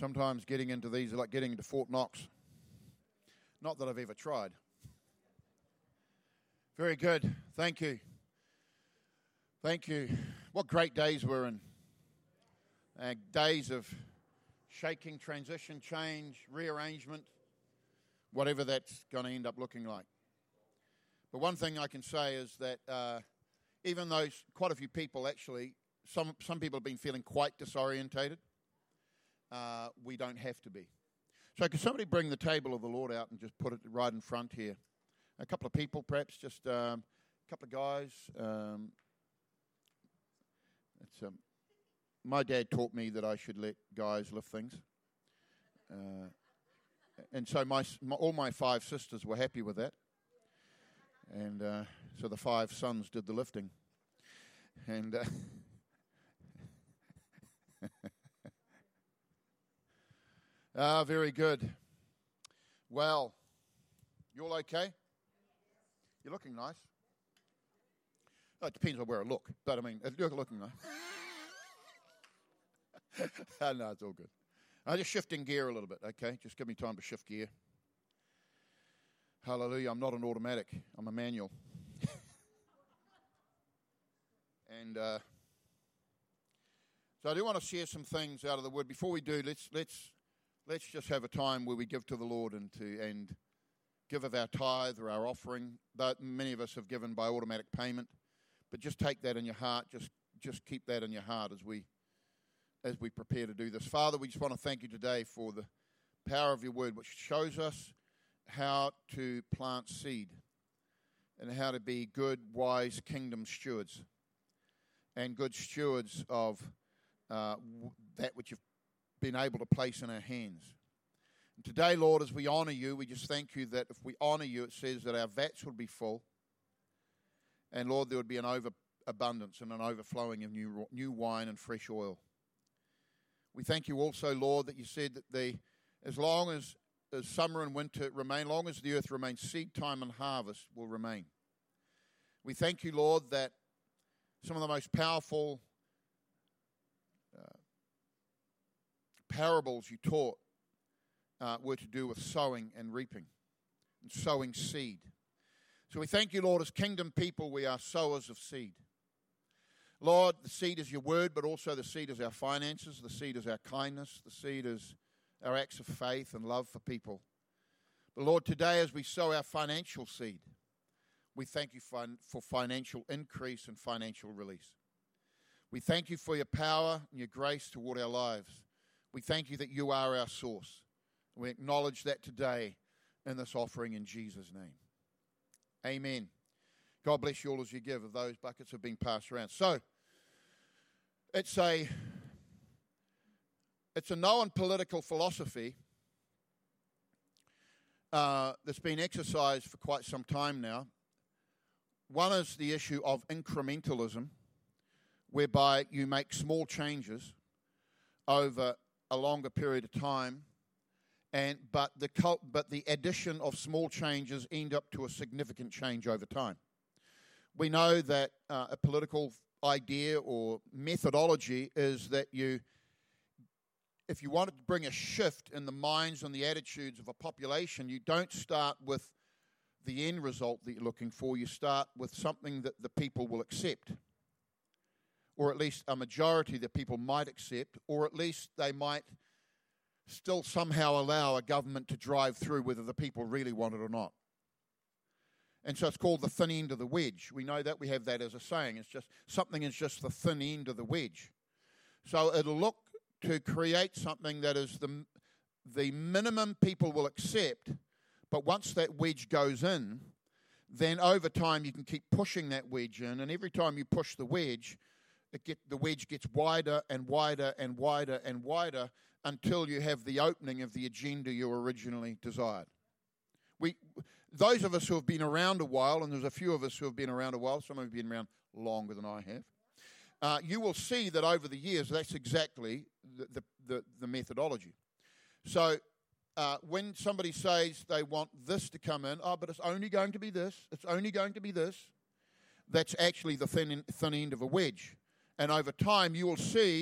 Sometimes getting into these are like getting into Fort Knox. Not that I've ever tried. Very good. Thank you. Thank you. What great days we're in. Days of shaking, transition, change, rearrangement, whatever that's going to end up looking like. But one thing I can say is that even though quite a few people actually, some people have been feeling quite disorientated, we don't have to be. So could somebody bring the table of the Lord out and just put it right in front here? A couple of people, perhaps, just a couple of guys. My dad taught me that I should let guys lift things. And so all my 5 sisters were happy with that. And so the 5 sons did the lifting. And very good. Well, you all okay? You're looking nice. Oh, it depends on where I look. But, I mean, you're looking nice. No, it's all good. I'm just shifting gear a little bit, okay? Just give me time to shift gear. Hallelujah. I'm not an automatic. I'm a manual. And so I do want to share some things out of the Word. Before we do, let's just have a time where we give to the Lord and give of our tithe or our offering. But many of us have given by automatic payment. But just take that in your heart. Just keep that in your heart as we prepare to do this. Father, we just want to thank you today for the power of your word, which shows us how to plant seed and how to be good, wise kingdom stewards and good stewards of that which you've been able to place in our hands. And today, Lord, as we honor you, we just thank you that if we honor you, it says that our vats would be full. And, Lord, there would be an overabundance and an overflowing of new wine and fresh oil. We thank you also, Lord, that you said that as long as summer and winter remain, long as the earth remains, seed time and harvest will remain. We thank you, Lord, that some of the most powerful parables you taught were to do with sowing and reaping and sowing seed. So we thank you, Lord, as kingdom people, we are sowers of seed. Lord, the seed is your word, but also the seed is our finances, the seed is our kindness, the seed is our acts of faith and love for people. But Lord, today as we sow our financial seed, we thank you for financial increase and financial release. We thank you for your power and your grace toward our lives. We thank you that you are our source. We acknowledge that today in this offering in Jesus' name. Amen. God bless you all as you give. Of those buckets have been passed around. So, it's a known political philosophy that's been exercised for quite some time now. One is the issue of incrementalism, whereby you make small changes over a longer period of time, but the addition of small changes end up to a significant change over time. We know that a political idea or methodology is that if you want to bring a shift in the minds and the attitudes of a population, you don't start with the end result that you're looking for. You start with something that the people will accept, or at least a majority that people might accept, or at least they might still somehow allow a government to drive through whether the people really want it or not. And so it's called the thin end of the wedge. We know that. We have that as a saying. It's just something is just the thin end of the wedge. So it'll look to create something that is the minimum people will accept, but once that wedge goes in, then over time you can keep pushing that wedge in, and every time you push the wedge, the wedge gets wider and wider and wider and wider until you have the opening of the agenda you originally desired. Those of us who have been around a while, and there's a few of us who have been around a while, some of you have been around longer than I have, you will see that over the years that's exactly the methodology. So when somebody says they want this to come in, but it's only going to be this, it's only going to be this, that's actually the thin end of a wedge. And over time you will see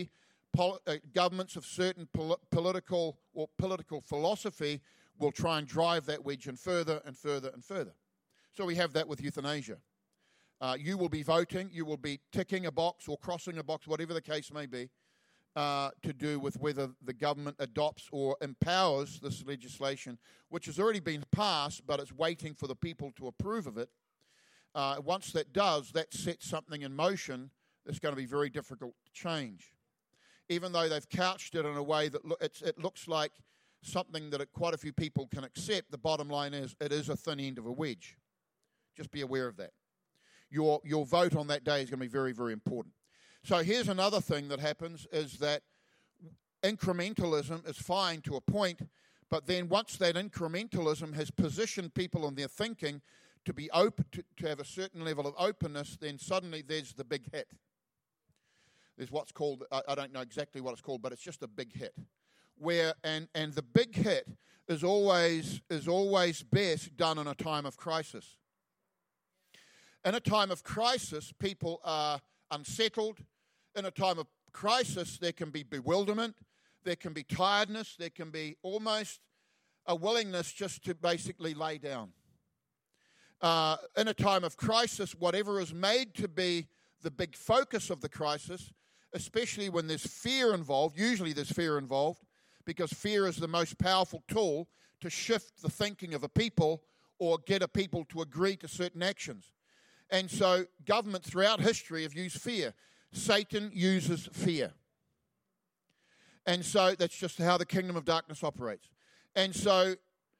governments of certain political philosophy will try and drive that wedge in further and further and further. So we have that with euthanasia. You will be voting, you will be ticking a box or crossing a box, whatever the case may be, to do with whether the government adopts or empowers this legislation, which has already been passed, but it's waiting for the people to approve of it. Once that does, that sets something in motion that's going to be very difficult to change. Even though they've couched it in a way that it looks like something that quite a few people can accept, the bottom line is it is a thin end of a wedge. Just be aware of that. Your vote on that day is going to be very, very important. So here's another thing that happens is that incrementalism is fine to a point, but then once that incrementalism has positioned people in their thinking to be open, to have a certain level of openness, then suddenly there's the big hit. There's what's called, I don't know exactly what it's called, but it's just a big hit. And the big hit is always best done in a time of crisis. In a time of crisis, people are unsettled. In a time of crisis, there can be bewilderment, there can be tiredness, there can be almost a willingness just to basically lay down. In a time of crisis, whatever is made to be the big focus of the crisis, especially when there's fear involved, usually there's fear involved, because fear is the most powerful tool to shift the thinking of a people or get a people to agree to certain actions. And so governments throughout history have used fear. Satan uses fear. And so that's just how the kingdom of darkness operates. And so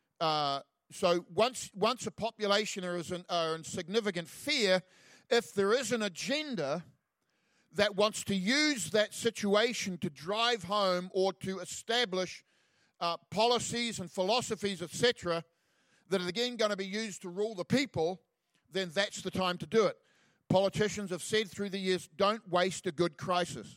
once a population are in significant fear, if there is an agenda that wants to use that situation to drive home or to establish policies and philosophies, etc., that are again going to be used to rule the people, then that's the time to do it. Politicians have said through the years, don't waste a good crisis.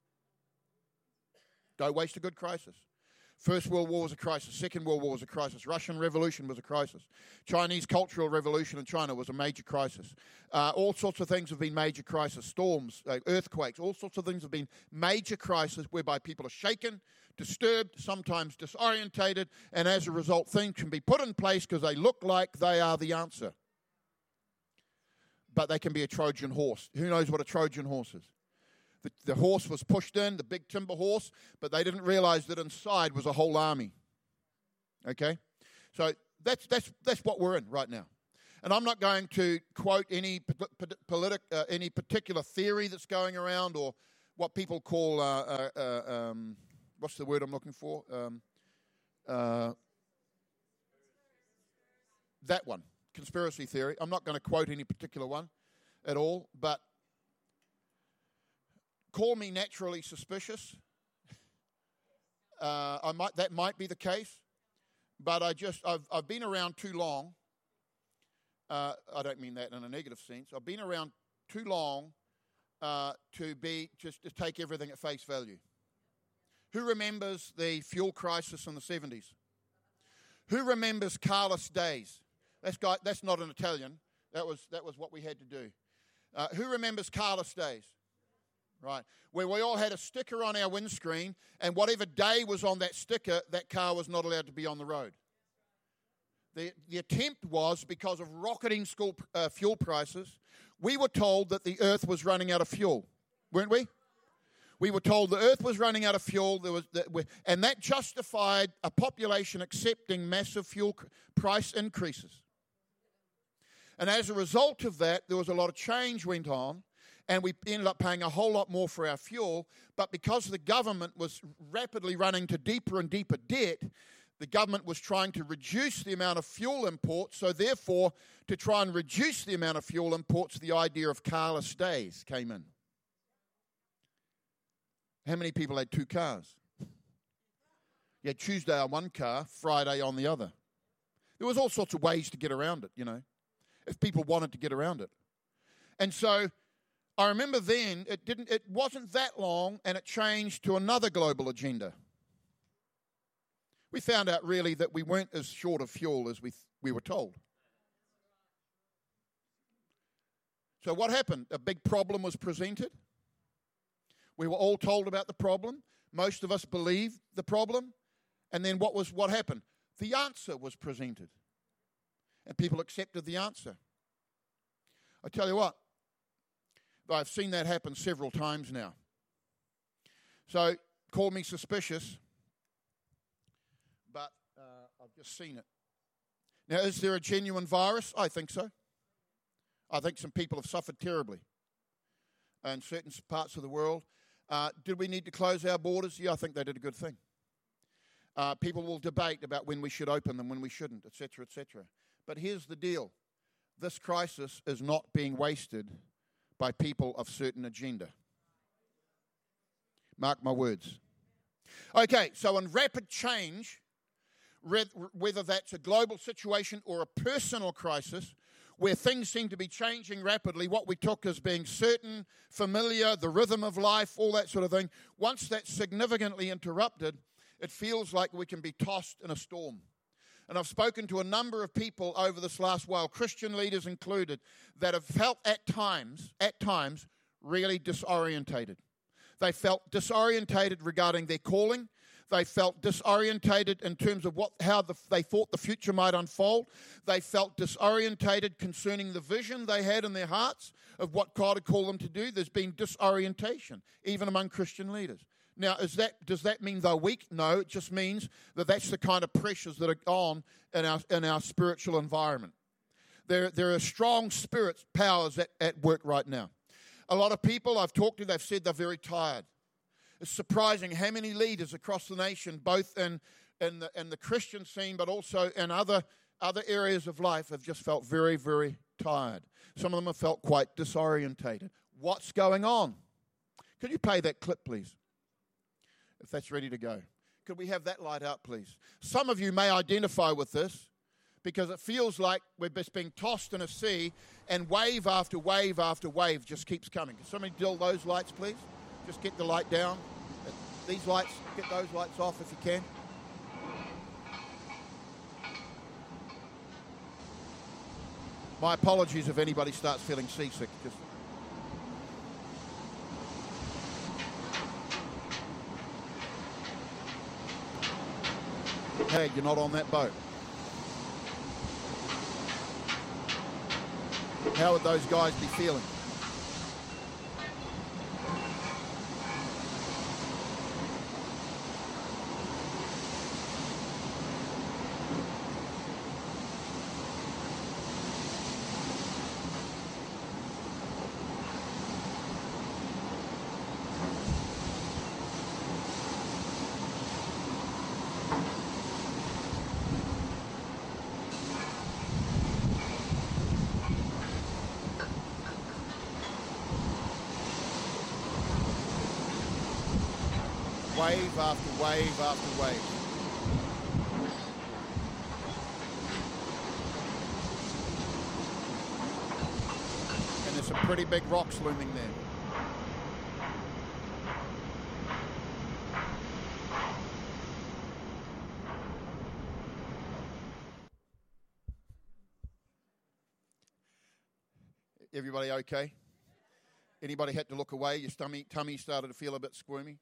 Don't waste a good crisis. First World War was a crisis. Second World War was a crisis. Russian Revolution was a crisis. Chinese Cultural Revolution in China was a major crisis. All sorts of things have been major crises. Storms, earthquakes, all sorts of things have been major crises whereby people are shaken, disturbed, sometimes disorientated, and as a result, things can be put in place because they look like they are the answer. But they can be a Trojan horse. Who knows what a Trojan horse is? The horse was pushed in, the big timber horse, but they didn't realize that inside was a whole army. Okay? So that's what we're in right now. And I'm not going to quote any particular theory that's going around or what people call, what's the word I'm looking for? That one. Conspiracy theory. I'm not going to quote any particular one at all, but call me naturally suspicious. That might be the case, but I've been around too long. I don't mean that in a negative sense. I've been around too long to take everything at face value. Who remembers the fuel crisis in the 70s? Who remembers Carless days? That's not an Italian. That was what we had to do. Who remembers Carless days? Right. Where we all had a sticker on our windscreen, and whatever day was on that sticker, that car was not allowed to be on the road. The attempt was, because of rocketing fuel prices, we were told that the earth was running out of fuel, weren't we? We were told the earth was running out of fuel, and that justified a population accepting massive fuel price increases. And as a result of that, there was a lot of change went on, and we ended up paying a whole lot more for our fuel. But because the government was rapidly running to deeper and deeper debt, the government was trying to reduce the amount of fuel imports. So therefore, to try and reduce the amount of fuel imports, the idea of carless days came in. How many people had two cars? You had Tuesday on one car, Friday on the other. There was all sorts of ways to get around it, if people wanted to get around it. And so I remember then it wasn't that long, and it changed to another global agenda. We found out really that we weren't as short of fuel as we were told. So what happened? A big problem was presented. We were all told about the problem. Most of us believed the problem. And then what happened? The answer was presented. And people accepted the answer. I tell you what, I've seen that happen several times now. So, call me suspicious, but I've just seen it. Now, is there a genuine virus? I think so. I think some people have suffered terribly in certain parts of the world. Did we need to close our borders? Yeah, I think they did a good thing. People will debate about when we should open them, when we shouldn't, etc., etc. But here's the deal. This crisis is not being wasted by people of certain agenda. Mark my words. Okay, so in rapid change, whether that's a global situation or a personal crisis, where things seem to be changing rapidly, what we took as being certain, familiar, the rhythm of life, all that sort of thing, once that's significantly interrupted, it feels like we can be tossed in a storm. And I've spoken to a number of people over this last while, Christian leaders included, that have felt at times, really disorientated. They felt disorientated regarding their calling. They felt disorientated in terms of how they thought the future might unfold. They felt disorientated concerning the vision they had in their hearts of what God had called them to do. There's been disorientation, even among Christian leaders. Now, does that mean they're weak? No, it just means that that's the kind of pressures that are on in our spiritual environment. There are strong spirit powers at work right now. A lot of people I've talked to, they've said they're very tired. It's surprising how many leaders across the nation, both in the Christian scene, but also in other areas of life, have just felt very, very tired. Some of them have felt quite disorientated. What's going on? Could you play that clip, please? If that's ready to go. Could we have that light out, please? Some of you may identify with this because it feels like we're just being tossed in a sea and wave after wave after wave just keeps coming. Can somebody dull those lights, please? Just get the light down. These lights, get those lights off if you can. My apologies if anybody starts feeling seasick. Hey, you're not on that boat. How would those guys be feeling? Wave after wave after wave. And there's some pretty big rocks looming there. Everybody okay? Anybody had to look away? Your tummy started to feel a bit squirmy?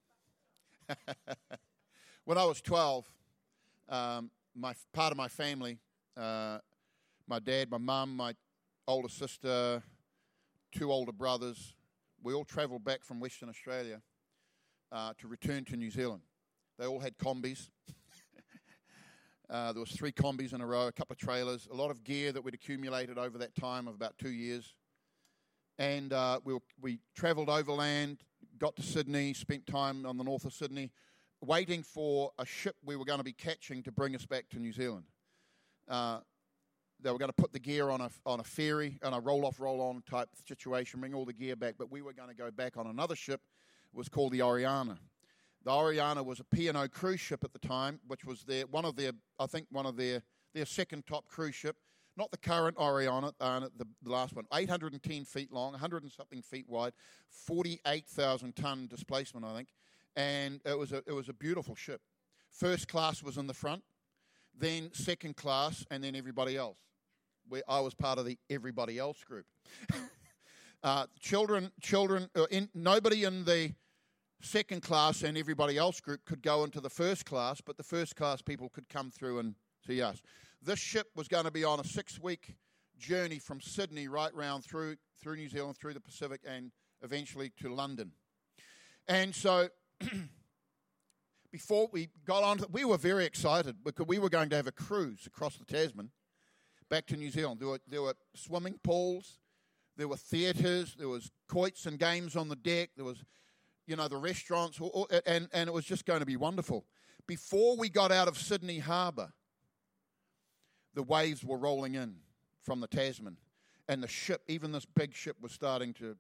When I was 12, part of my family, my dad, my mum, my older sister, 2 older brothers, we all travelled back from Western Australia to return to New Zealand. They all had combis. There was 3 combis in a row, a couple of trailers, a lot of gear that we'd accumulated over that time of about 2 years. And we travelled overland, got to Sydney, spent time on the north of Sydney, waiting for a ship we were going to be catching to bring us back to New Zealand. They were going to put the gear on a ferry, on a roll-off, roll-on type situation, bring all the gear back, but we were going to go back on another ship. It was called the Oriana. The Oriana was a P&O cruise ship at the time, which was one of their second top cruise ship. Not the current Oriana, the last one. 810 feet long, 100 and something feet wide, 48,000 ton displacement, I think. And it was a beautiful ship. First class was in the front, then second class, and then everybody else. I was part of the everybody else group. Nobody in the second class and everybody else group could go into the first class, but the first class people could come through and see us. This ship was going to be on a 6-week journey from Sydney right round through New Zealand, through the Pacific, and eventually to London. And so before we got on, we were very excited because we were going to have a cruise across the Tasman back to New Zealand. There were swimming pools, there were theatres, there was quoits and games on the deck, there was, the restaurants, and it was just going to be wonderful. Before we got out of Sydney Harbour, the waves were rolling in from the Tasman, and the ship, even this big ship, was starting to...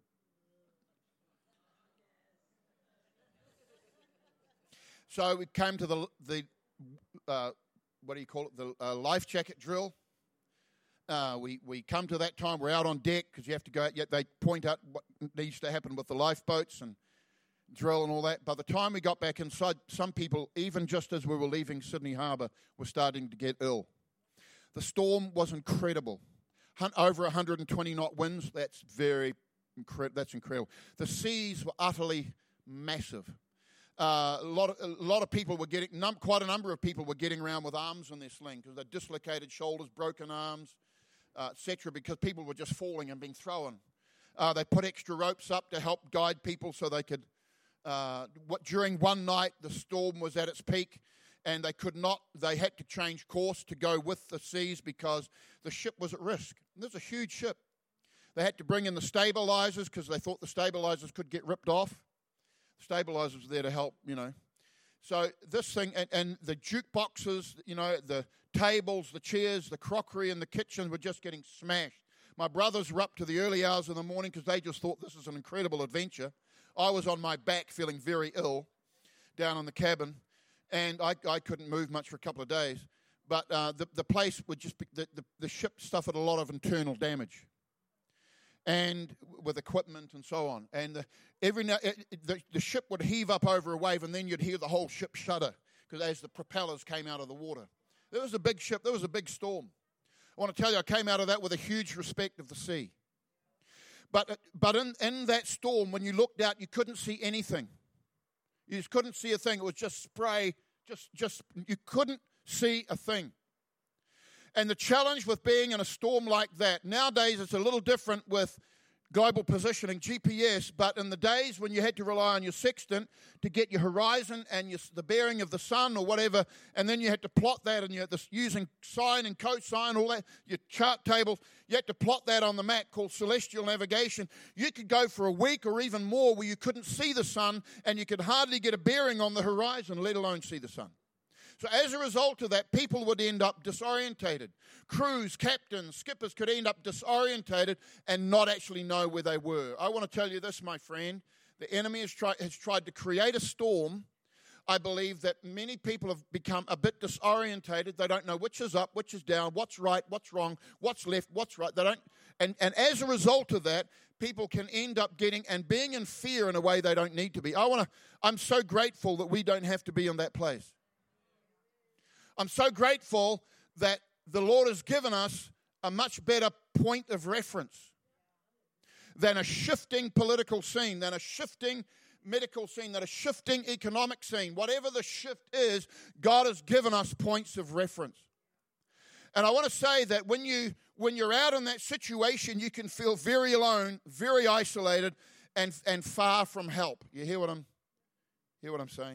So we came to the what do you call it, the life jacket drill. We come to that time, we're out on deck because you have to go out, yet they point out what needs to happen with the lifeboats and drill and all that. By the time we got back inside, some people, even just as we were leaving Sydney Harbour, were starting to get ill. The storm was incredible. Over 120 knot winds, that's incredible. The seas were utterly massive. A lot of people were getting, quite a number of people were getting around with arms in their sling because they dislocated shoulders, broken arms, etc., because people were just falling and being thrown. They put extra ropes up to help guide people so they could, during one night the storm was at its peak and they had to change course to go with the seas because the ship was at risk. And this is a huge ship. They had to bring in the stabilizers because they thought the stabilizers could get ripped off. Stabilizers were there to help, So this thing, and the jukeboxes, the tables, the chairs, the crockery in the kitchen were just getting smashed. My brothers were up to the early hours of the morning because they just thought this is an incredible adventure. I was on my back feeling very ill down in the cabin, and I couldn't move much for a couple of days. But the place would just be, the ship suffered a lot of internal damage, and with equipment and so on. And the ship would heave up over a wave, and then you'd hear the whole ship shudder because as the propellers came out of the water. There was a big ship. There was a big storm. I want to tell you, I came out of that with a huge respect of the sea. But in that storm, when you looked out, you couldn't see anything. You just couldn't see a thing. It was just spray. Just you couldn't see a thing. And the challenge with being in a storm like that, nowadays it's a little different with global positioning, GPS, but in the days when you had to rely on your sextant to get your horizon and the bearing of the sun or whatever, and then you had to plot that, and you had this using sine and cosine, all that, your chart tables, you had to plot that on the map called celestial navigation. You could go for a week or even more where you couldn't see the sun and you could hardly get a bearing on the horizon, let alone see the sun. So as a result of that, people would end up disorientated. Crews, captains, skippers could end up disorientated and not actually know where they were. I want to tell you this, my friend. The enemy has tried to create a storm. I believe that many people have become a bit disorientated. They don't know which is up, which is down, what's right, what's wrong, what's left, what's right. They don't, and as a result of that, people can end up getting and being in fear in a way they don't need to be. I'm so grateful that we don't have to be in that place. I'm so grateful that the Lord has given us a much better point of reference than a shifting political scene, than a shifting medical scene, than a shifting economic scene. Whatever the shift is, God has given us points of reference. And I want to say that when you're out in that situation, you can feel very alone, very isolated, and far from help. You hear what I'm saying?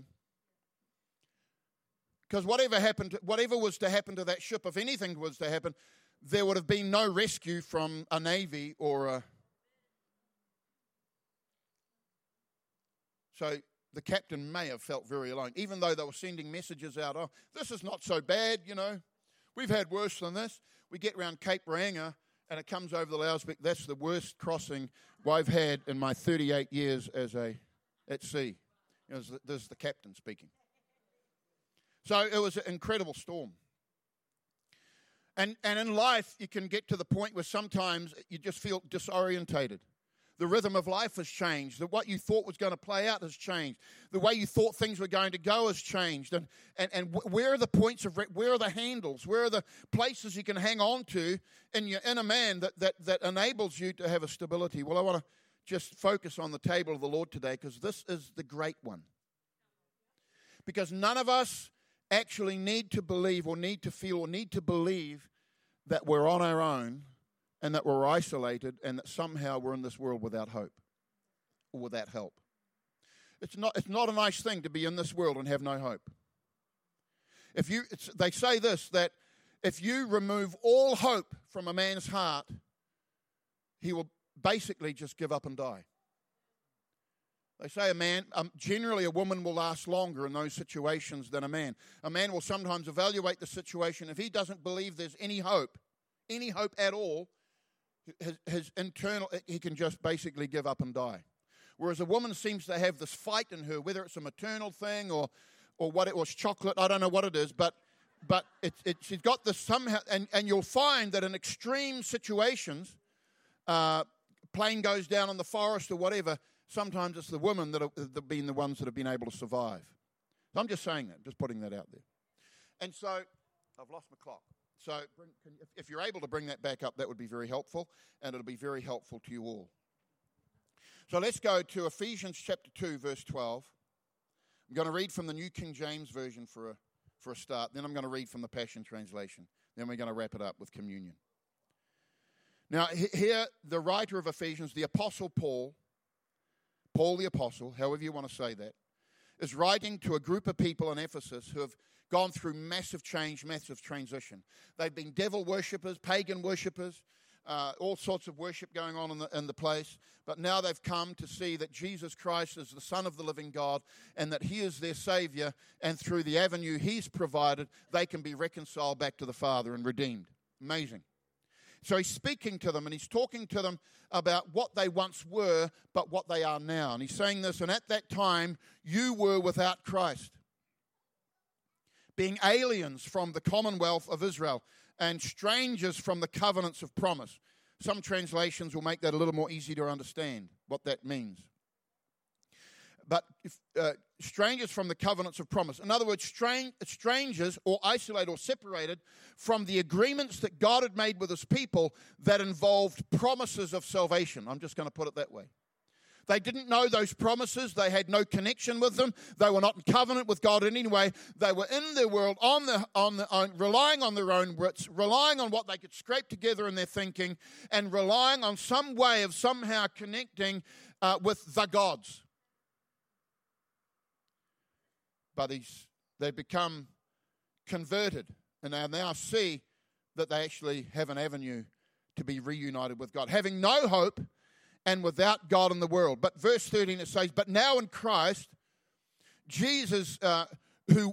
Because whatever was to happen to that ship, if anything was to happen, there would have been no rescue from a navy or a... So the captain may have felt very alone, even though they were sending messages out, oh, this is not so bad, we've had worse than this. We get around Cape Reinga, and it comes over the loudspeaker. That's the worst crossing I've had in my 38 years at sea. This is the captain speaking. So it was an incredible storm. And in life, you can get to the point where sometimes you just feel disorientated. The rhythm of life has changed. What you thought was going to play out has changed. The way you thought things were going to go has changed. And where are the points of, where are the handles? Where are the places you can hang on to in your inner man that enables you to have a stability? Well, I want to just focus on the table of the Lord today, because this is the great one. Because none of us actually need to believe or need to feel or need to believe that we're on our own and that we're isolated and that somehow we're in this world without hope or without help. It's not a nice thing to be in this world and have no hope. They say this, that if you remove all hope from a man's heart, he will basically just give up and die. They say generally a woman will last longer in those situations than a man. A man will sometimes evaluate the situation. If he doesn't believe there's any hope at all, his internal, he can just basically give up and die. Whereas a woman seems to have this fight in her, whether it's a maternal thing or what it was, chocolate, I don't know what it is, but she's got this somehow, and you'll find that in extreme situations, plane goes down in the forest or whatever, sometimes it's the women that have been the ones that have been able to survive. So I'm just saying that, just putting that out there. And so, I've lost my clock. So if you're able to bring that back up, that would be very helpful, and it'll be very helpful to you all. So let's go to Ephesians chapter 2, verse 12. I'm going to read from the New King James Version for a start. Then I'm going to read from the Passion Translation. Then we're going to wrap it up with communion. Now, here, the writer of Ephesians, the Apostle Paul the Apostle, however you want to say that, is writing to a group of people in Ephesus who have gone through massive change, massive transition. They've been devil worshippers, pagan worshippers, all sorts of worship going on in the place. But now they've come to see that Jesus Christ is the Son of the living God and that He is their Savior. And through the avenue He's provided, they can be reconciled back to the Father and redeemed. Amazing. So He's speaking to them and He's talking to them about what they once were, but what they are now. And He's saying this, and at that time, you were without Christ, being aliens from the commonwealth of Israel and strangers from the covenants of promise. Some translations will make that a little more easy to understand what that means. But strangers from the covenants of promise. In other words, strangers or isolated or separated from the agreements that God had made with His people that involved promises of salvation. I'm just going to put it that way. They didn't know those promises. They had no connection with them. They were not in covenant with God in any way. They were in their world, relying on their own wits, relying on what they could scrape together in their thinking, and relying on some way of somehow connecting with the gods. But they become converted, and they now see that they actually have an avenue to be reunited with God, having no hope and without God in the world. But verse 13 it says, "But now in Christ Jesus, you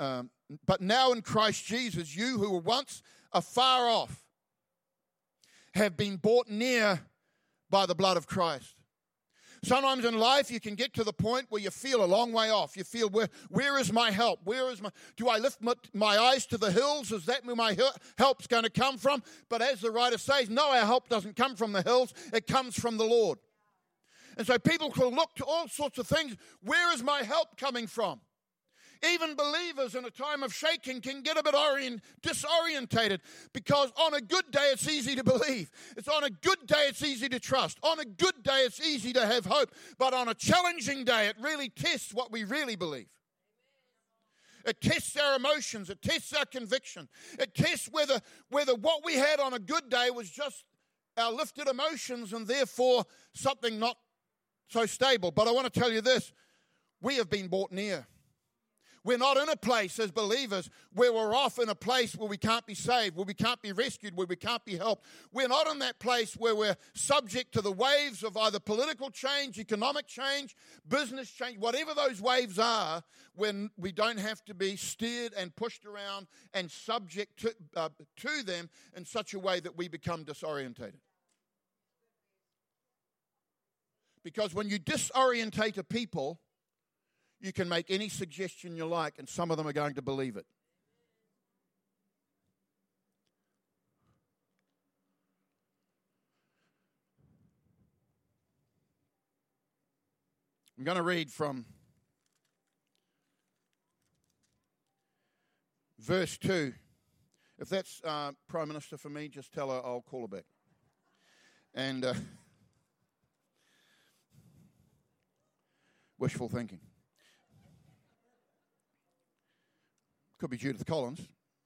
who were once afar off, have been brought near by the blood of Christ." Sometimes in life you can get to the point where you feel a long way off. You feel, where is my help? Do I lift my eyes to the hills? Is that where my help's going to come from? But as the writer says, no, our help doesn't come from the hills. It comes from the Lord. And so people can look to all sorts of things. Where is my help coming from? Even believers in a time of shaking can get a bit disorientated, because on a good day it's easy to believe. It's on a good day it's easy to trust. On a good day it's easy to have hope. But on a challenging day it really tests what we really believe. It tests our emotions. It tests our conviction. It tests whether what we had on a good day was just our lifted emotions and therefore something not so stable. But I want to tell you this. We have been brought near. We're not in a place as believers where we're off in a place where we can't be saved, where we can't be rescued, where we can't be helped. We're not in that place where we're subject to the waves of either political change, economic change, business change, whatever those waves are, when we don't have to be steered and pushed around and subject to them in such a way that we become disorientated. Because when you disorientate a people, you can make any suggestion you like, and some of them are going to believe it. I'm going to read from verse 2. If that's Prime Minister for me, just tell her I'll call her back. And Wishful thinking. Could be Judith Collins.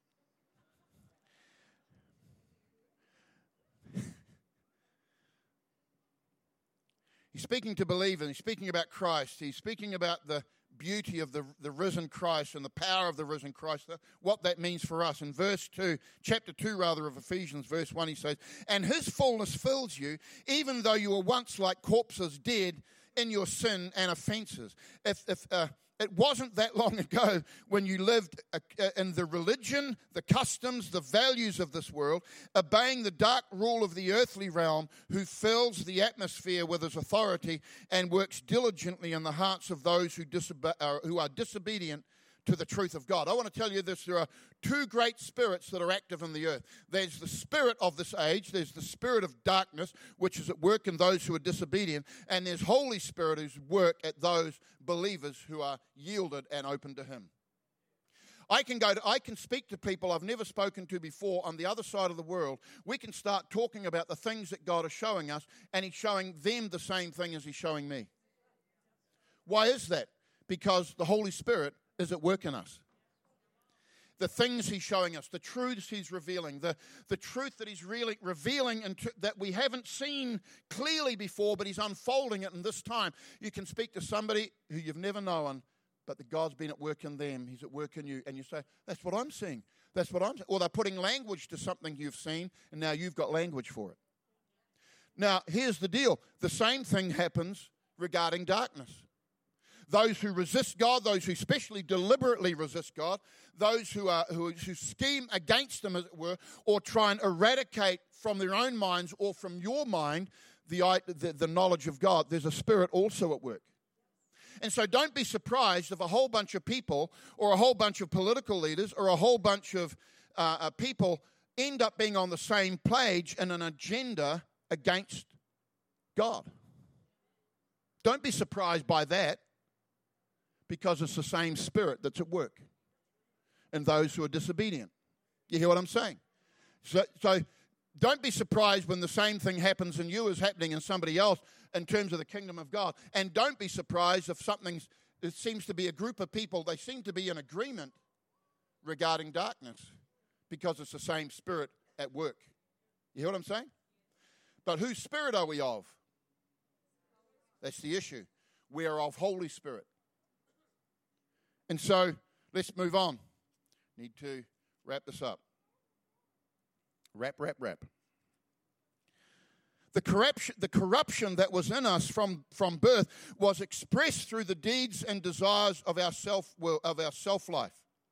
He's speaking to believers. He's speaking about Christ. He's speaking about the beauty of the risen Christ and the power of the risen Christ, what that means for us. In chapter 2 of Ephesians, verse 1, he says, "And his fullness fills you, even though you were once like corpses dead in your sin and offenses." It wasn't that long ago when you lived in the religion, the customs, the values of this world, obeying the dark rule of the earthly realm, who fills the atmosphere with his authority and works diligently in the hearts of those who are disobedient to the truth of God. I want to tell you this. There are two great spirits that are active in the earth. There's the spirit of this age. There's the spirit of darkness, which is at work in those who are disobedient. And there's Holy Spirit who's at work at those believers who are yielded and open to him. I can speak to people I've never spoken to before on the other side of the world. We can start talking about the things that God is showing us, and he's showing them the same thing as he's showing me. Why is that? Because the Holy Spirit is at work in us. The things he's showing us, the truths he's revealing, the truth that he's really revealing that we haven't seen clearly before, but he's unfolding it in this time. You can speak to somebody who you've never known, but that God's been at work in them. He's at work in you. And you say, that's what I'm seeing. That's what I'm seeing. Or they're putting language to something you've seen, and now you've got language for it. Now, here's the deal. The same thing happens regarding darkness. Those who resist God, those who especially deliberately resist God, those who scheme against them, as it were, or try and eradicate from their own minds or from your mind the knowledge of God, there's a spirit also at work. And so don't be surprised if a whole bunch of people or a whole bunch of political leaders or a whole bunch of people end up being on the same page in an agenda against God. Don't be surprised by that, because it's the same spirit that's at work in those who are disobedient. You hear what I'm saying? So don't be surprised when the same thing happens in you as happening in somebody else in terms of the kingdom of God. And don't be surprised if it seems to be a group of people, they seem to be in agreement regarding darkness, because it's the same spirit at work. You hear what I'm saying? But whose spirit are we of? That's the issue. We are of Holy Spirit. And so, let's move on. Need to wrap this up. Wrap. The corruption that was in us from birth was expressed through the deeds and desires of our self-life.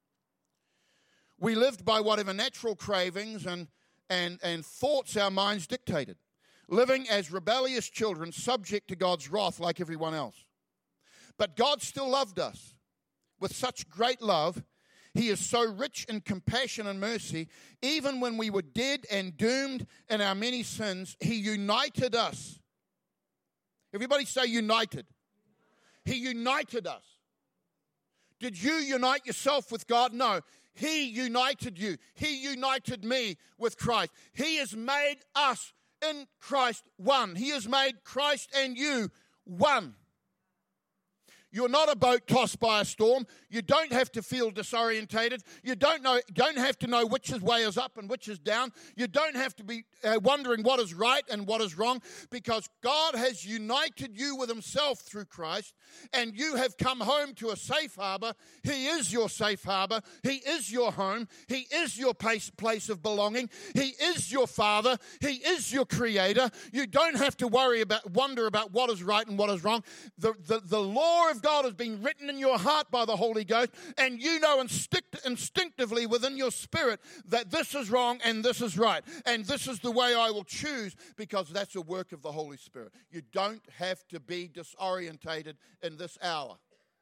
We lived by whatever natural cravings and thoughts our minds dictated, living as rebellious children subject to God's wrath like everyone else. But God still loved us with such great love. He is so rich in compassion and mercy. Even when we were dead and doomed in our many sins, he united us. Everybody say united. He united us. Did you unite yourself with God? No. He united you. He united me with Christ. He has made us in Christ one. He has made Christ and you one. You're not a boat tossed by a storm. You don't have to feel disorientated. You don't have to know which way is up and which is down. You don't have to be wondering what is right and what is wrong, because God has united you with himself through Christ, and you have come home to a safe harbor. He is your safe harbor. He is your home. He is your place of belonging. He is your Father. He is your Creator. You don't have to wonder about what is right and what is wrong. The law of God has been written in your heart by the Holy Ghost, and you know instinctively within your spirit that this is wrong and this is right, and this is the way I will choose, because that's a work of the Holy Spirit. You don't have to be disorientated in this hour.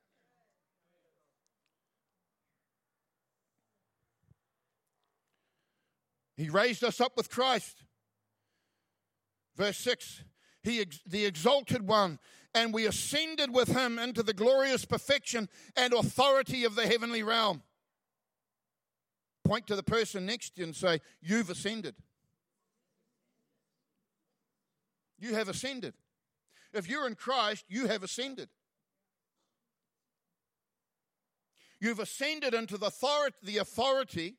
He raised us up with Christ. Verse 6, the exalted one, and we ascended with him into the glorious perfection and authority of the heavenly realm. Point to the person next to you and say, you've ascended. You have ascended. If you're in Christ, you have ascended. You've ascended into the authority.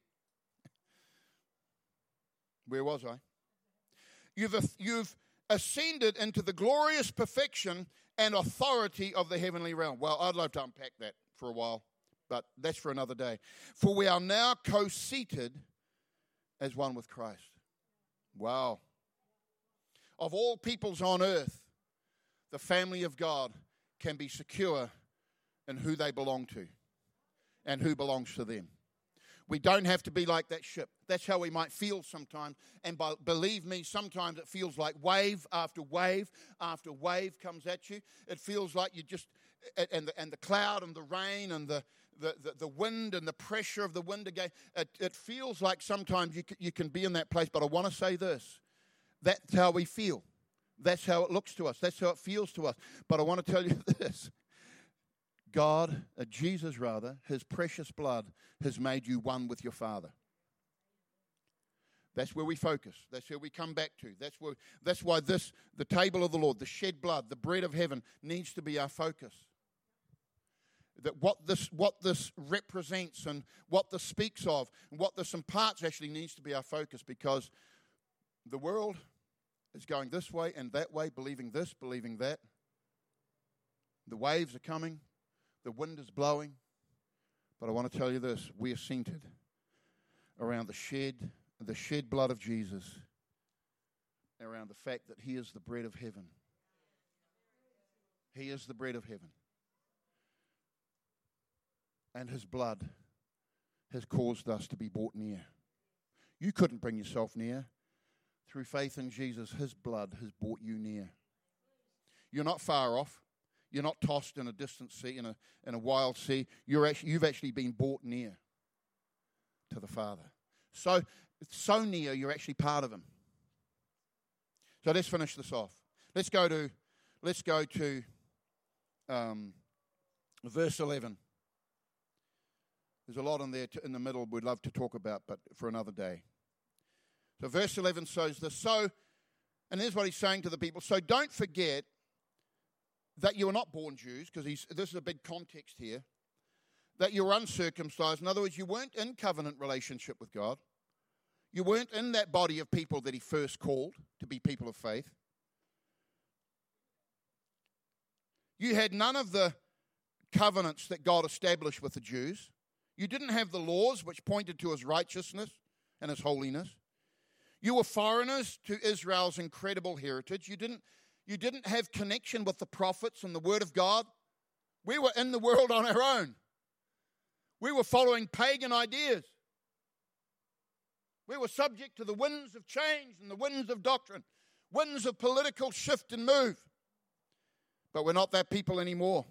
Where was I? You've ascended into the glorious perfection and authority of the heavenly realm. Well, I'd love to unpack that for a while, but that's for another day. For we are now co-seated as one with Christ. Wow. Of all peoples on earth, the family of God can be secure in who they belong to and who belongs to them. We don't have to be like that ship. That's how we might feel sometimes. And believe me, sometimes it feels like wave after wave after wave comes at you. It feels like you just, and the cloud and the rain and the wind and the pressure of the wind again. It feels like sometimes you can be in that place. But I want to say this. That's how we feel. That's how it looks to us. That's how it feels to us. But I want to tell you this. God, Jesus rather, his precious blood has made you one with your Father. That's where we focus. That's where we come back to. That's why the table of the Lord, the shed blood, the bread of heaven needs to be our focus. That what this represents and what this speaks of and what this imparts actually needs to be our focus, because the world is going this way and that way, believing this, believing that. The waves are coming. The wind is blowing. But I want to tell you this. We are centered around the shed blood of Jesus, around the fact that he is the bread of heaven. He is the bread of heaven. And his blood has caused us to be brought near. You couldn't bring yourself near. Through faith in Jesus, his blood has brought you near. You're not far off. You're not tossed in a distant sea, in a wild sea. You've actually been brought near to the Father. So near, you're actually part of him. So let's finish this off. Let's go to verse 11. There's a lot in there in the middle we'd love to talk about, but for another day. So verse 11 says this. And here's what he's saying to the people. So don't forget that you were not born Jews, because this is a big context here, that you were uncircumcised. In other words, you weren't in covenant relationship with God. You weren't in that body of people that he first called to be people of faith. You had none of the covenants that God established with the Jews. You didn't have the laws which pointed to his righteousness and his holiness. You were foreigners to Israel's incredible heritage. You didn't have connection with the prophets and the Word of God. We were in the world on our own. We were following pagan ideas. We were subject to the winds of change and the winds of doctrine, winds of political shift and move. But we're not that people anymore.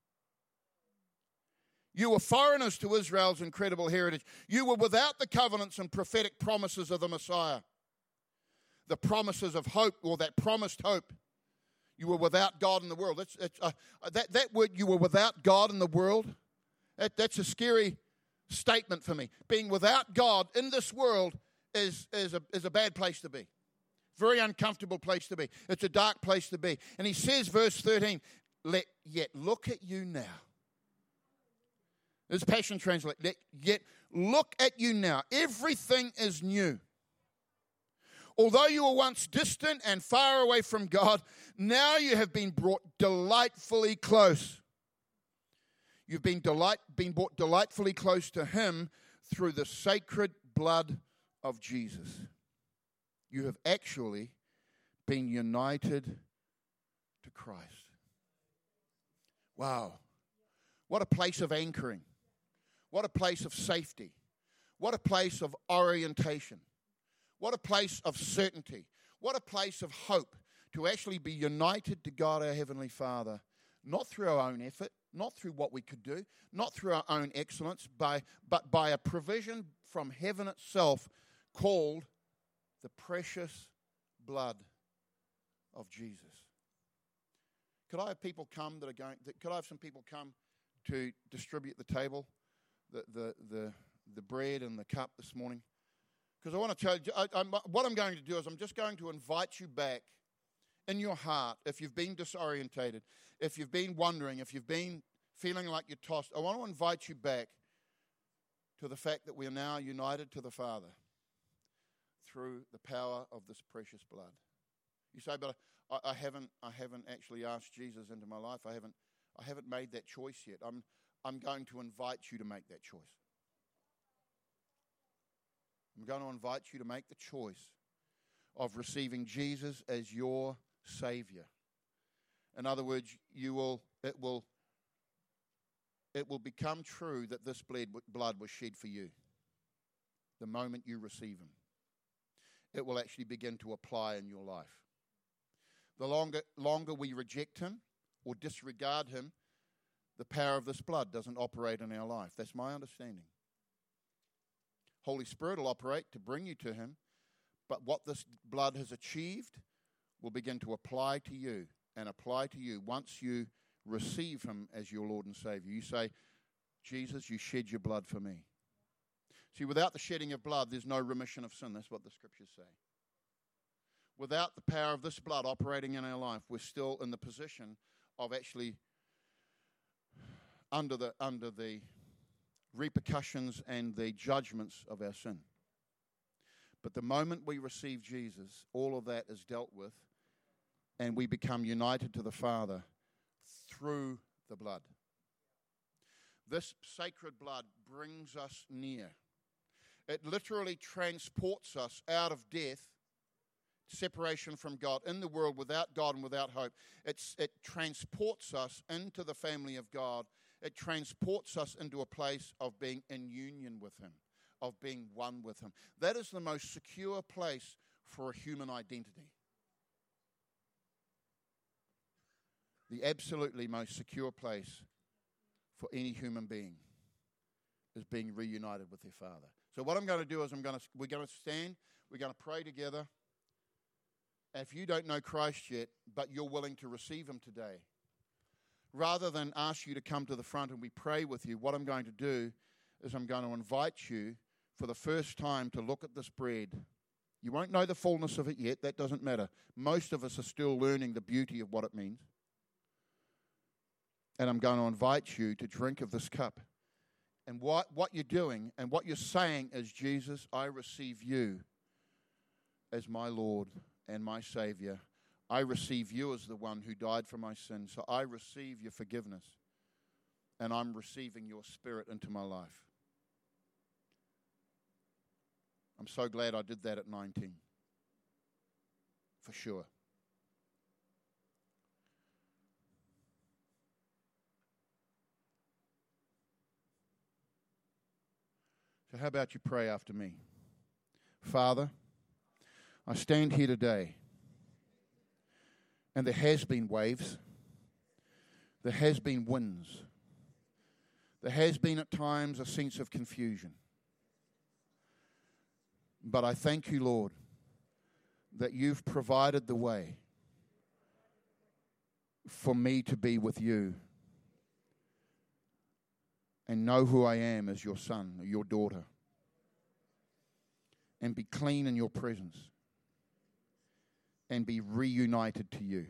You were foreigners to Israel's incredible heritage. You were without the covenants and prophetic promises of the Messiah. The promises of hope, or that promised hope. You were without God in the world. That word, you were without God in the world, that's a scary statement for me. Being without God in this world is a bad place to be. Very uncomfortable place to be. It's a dark place to be. And he says, verse 13, yet look at you now. This Passion Translate. Yet look at you now. Everything is new. Although you were once distant and far away from God, now you have been brought delightfully close. You've been brought delightfully close to him through the sacred blood of Jesus. You have actually been united to Christ. Wow. What a place of anchoring. What a place of safety. What a place of orientation. What a place of certainty. What a place of hope to actually be united to God our Heavenly Father, not through our own effort, not through what we could do, not through our own excellence, but by a provision from heaven itself called the precious blood of Jesus. Could I have people come could I have some people come to distribute the table, the bread and the cup this morning? Because I want to tell you, what I'm going to do is I'm just going to invite you back in your heart, if you've been disorientated, if you've been wondering, if you've been feeling like you're tossed, I want to invite you back to the fact that we are now united to the Father through the power of this precious blood. You say, but I haven't actually asked Jesus into my life. I haven't made that choice yet. I'm going to invite you to make that choice. I'm going to invite you to make the choice of receiving Jesus as your Savior. In other words, it will become true that this blood was shed for you the moment you receive Him. It will actually begin to apply in your life. The longer we reject Him or disregard Him, the power of this blood doesn't operate in our life. That's my understanding. Holy Spirit will operate to bring you to Him, but what this blood has achieved will begin to apply to you and apply to you once you receive Him as your Lord and Savior. You say, Jesus, you shed your blood for me. See, without the shedding of blood, there's no remission of sin. That's what the Scriptures say. Without the power of this blood operating in our life, we're still in the position of actually under the repercussions and the judgments of our sin. But the moment we receive Jesus, all of that is dealt with, and we become united to the Father through the blood. This sacred blood brings us near. It literally transports us out of death, separation from God, in the world without God and without hope. It transports us into the family of God. It transports us into a place of being in union with Him, of being one with Him. That is the most secure place for a human identity. The absolutely most secure place for any human being is being reunited with their Father. So what I'm going to do is we're going to stand, we're going to pray together. If you don't know Christ yet, but you're willing to receive Him today, rather than ask you to come to the front and we pray with you, what I'm going to do is I'm going to invite you for the first time to look at this bread. You won't know the fullness of it yet. That doesn't matter. Most of us are still learning the beauty of what it means. And I'm going to invite you to drink of this cup. And what you're doing and what you're saying is, Jesus, I receive you as my Lord and my Savior. I receive you as the one who died for my sins. So I receive your forgiveness. And I'm receiving your Spirit into my life. I'm so glad I did that at 19. For sure. So how about you pray after me? Father, I stand here today, and there has been waves, there has been winds, there has been at times a sense of confusion. But I thank you, Lord, that you've provided the way for me to be with you and know who I am as your son or your daughter, and be clean in your presence and be reunited to you.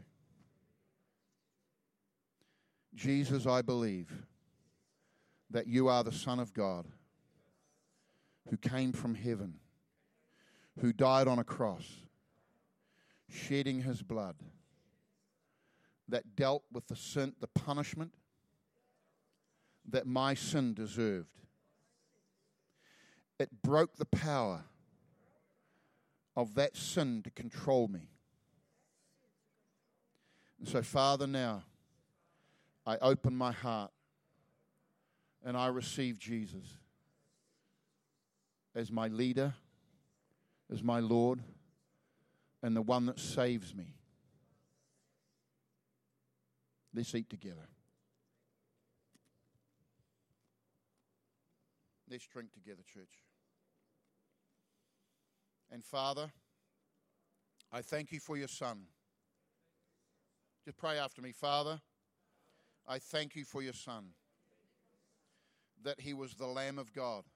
Jesus, I believe that you are the Son of God who came from heaven, who died on a cross, shedding his blood, that dealt with the sin, the punishment that my sin deserved. It broke the power of that sin to control me. And so, Father, now I open my heart and I receive Jesus as my leader, as my Lord, and the one that saves me. Let's eat together. Let's drink together, church. And Father, I thank you for your Son. Just pray after me. Father, I thank you for your Son, that he was the Lamb of God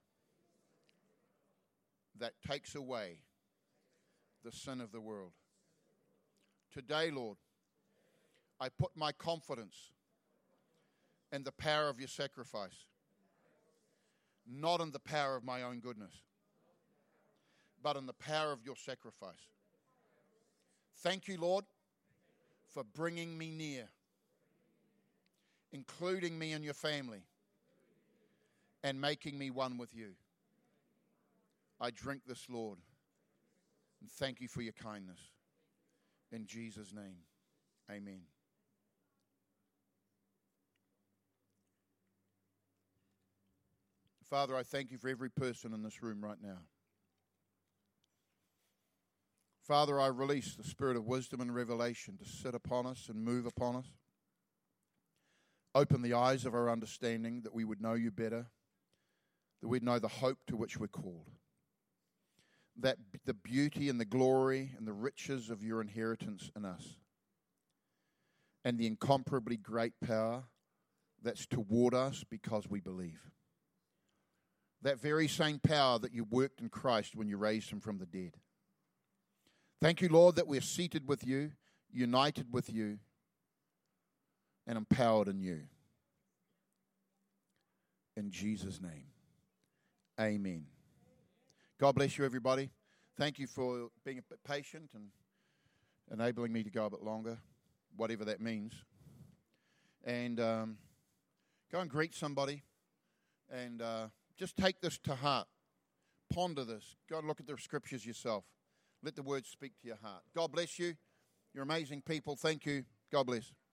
that takes away the sin of the world. Today, Lord, I put my confidence in the power of your sacrifice, not in the power of my own goodness, but in the power of your sacrifice. Thank you, Lord, for bringing me near, including me in your family, and making me one with you. I drink this, Lord, and thank you for your kindness. In Jesus' name, amen. Father, I thank you for every person in this room right now. Father, I release the spirit of wisdom and revelation to sit upon us and move upon us. Open the eyes of our understanding that we would know you better, that we'd know the hope to which we're called, that the beauty and the glory and the riches of your inheritance in us, and the incomparably great power that's toward us because we believe. That very same power that you worked in Christ when you raised him from the dead. Thank you, Lord, that we're seated with you, united with you, and empowered in you. In Jesus' name, amen. God bless you, everybody. Thank you for being a bit patient and enabling me to go a bit longer, whatever that means. And go and greet somebody and just take this to heart. Ponder this. Go and look at the scriptures yourself. Let the words speak to your heart. God bless you. You're amazing people. Thank you. God bless.